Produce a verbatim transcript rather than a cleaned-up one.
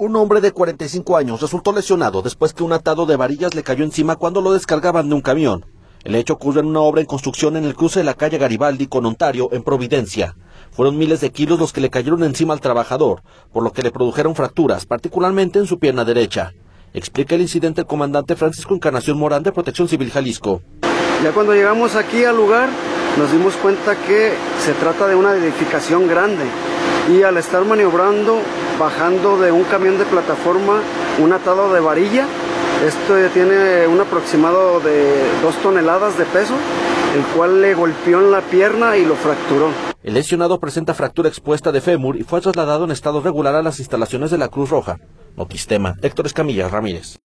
Un hombre de cuarenta y cinco años resultó lesionado después que un atado de varillas le cayó encima cuando lo descargaban de un camión. El hecho ocurrió en una obra en construcción en el cruce de la calle Garibaldi con Ontario, en Providencia. Fueron miles de kilos los que le cayeron encima al trabajador, por lo que le produjeron fracturas, particularmente en su pierna derecha. Explica el incidente el comandante Francisco Encarnación Morán de Protección Civil Jalisco. Ya cuando llegamos aquí al lugar, nos dimos cuenta que se trata de una edificación grande y al estar maniobrando, bajando de un camión de plataforma un atado de varilla, esto tiene un aproximado de dos toneladas de peso, el cual le golpeó en la pierna y lo fracturó. El lesionado presenta fractura expuesta de fémur y fue trasladado en estado regular a las instalaciones de la Cruz Roja. Notistema, Héctor Escamilla Ramírez.